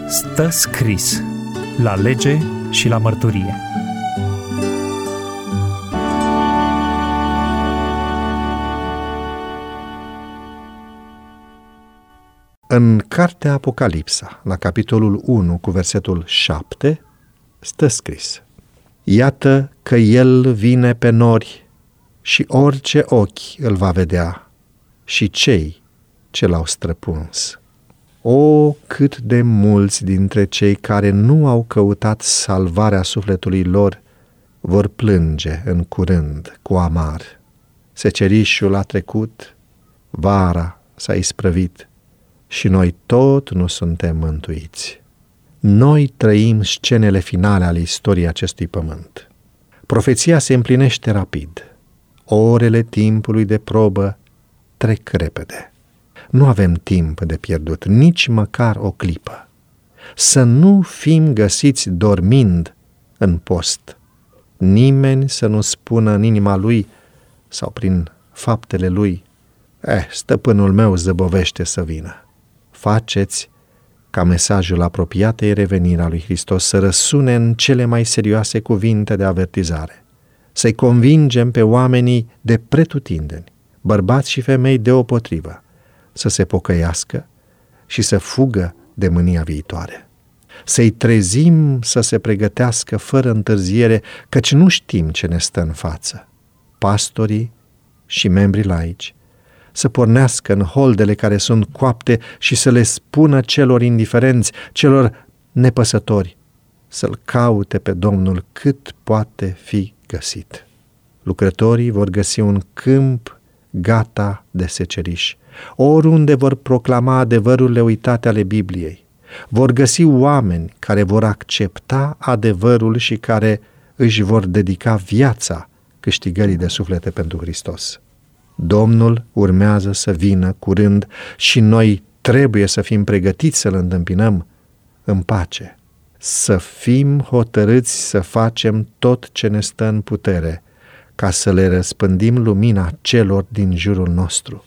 Stă scris la lege și la mărturie. În cartea Apocalipsa, la capitolul 1 cu versetul 7, stă scris: Iată că El vine pe nori și orice ochi îl va vedea și cei ce l-au străpuns. O, cât de mulți dintre cei care nu au căutat salvarea sufletului lor vor plânge în curând cu amar. Secerișul a trecut, vara s-a isprăvit și noi tot nu suntem mântuiți. Noi trăim scenele finale ale istoriei acestui pământ. Profeția se împlinește rapid. Orele timpului de probă trec repede. Nu avem timp de pierdut, nici măcar o clipă. Să nu fim găsiți dormind în post. Nimeni să nu spună în inima lui sau prin faptele lui: stăpânul meu zăbovește să vină. Faceți ca mesajul apropiatei reveniri a lui Hristos să răsune în cele mai serioase cuvinte de avertizare. Să-i convingem pe oamenii de pretutindeni, bărbați și femei deopotrivă, să se pocăiască și să fugă de mânia viitoare. Să-i trezim să se pregătească fără întârziere, căci nu știm ce ne stă în față. Pastorii și membrii laici să pornească în holdele care sunt coapte și să le spună celor indiferenți, celor nepăsători, să-L caute pe Domnul cât poate fi găsit. Lucrătorii vor găsi un câmp gata de seceriș. Oriunde vor proclama adevărurile uitate ale Bibliei. Vor găsi oameni care vor accepta adevărul și care își vor dedica viața câștigării de suflete pentru Hristos. Domnul urmează să vină curând și noi trebuie să fim pregătiți să-L întâmpinăm în pace. Să fim hotărâți să facem tot ce ne stă în putere ca să le răspândim lumina celor din jurul nostru.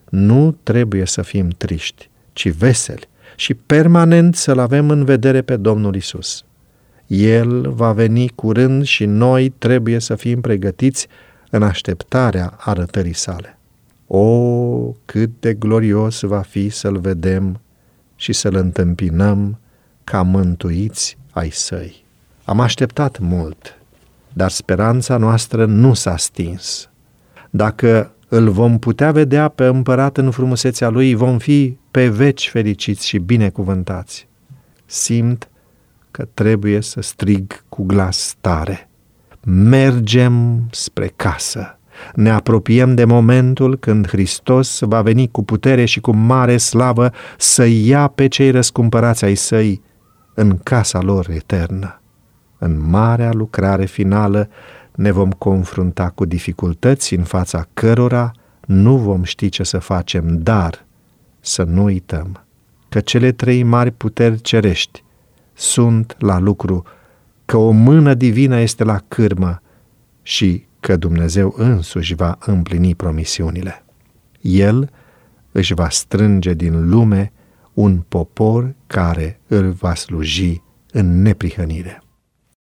Nu trebuie să fim triști, ci veseli și permanent să-L avem în vedere pe Domnul Isus. El va veni curând și noi trebuie să fim pregătiți în așteptarea arătării sale. O, cât de glorios va fi să-L vedem și să-L întâmpinăm ca mântuiți ai Săi. Am așteptat mult, dar speranța noastră nu s-a stins. Dacă Îl vom putea vedea pe Împărat în frumusețea Lui, vom fi pe veci fericiți și binecuvântați. Simt că trebuie să strig cu glas tare: mergem spre casă. Ne apropiem de momentul când Hristos va veni cu putere și cu mare slavă să ia pe cei răscumpărați ai Săi în casa lor eternă. În marea lucrare finală ne vom confrunta cu dificultăți în fața cărora nu vom ști ce să facem, dar să nu uităm că cele trei mari puteri cerești sunt la lucru, că o mână divină este la cârmă și că Dumnezeu însuși va împlini promisiunile. El își va strânge din lume un popor care îl va sluji în neprihănire.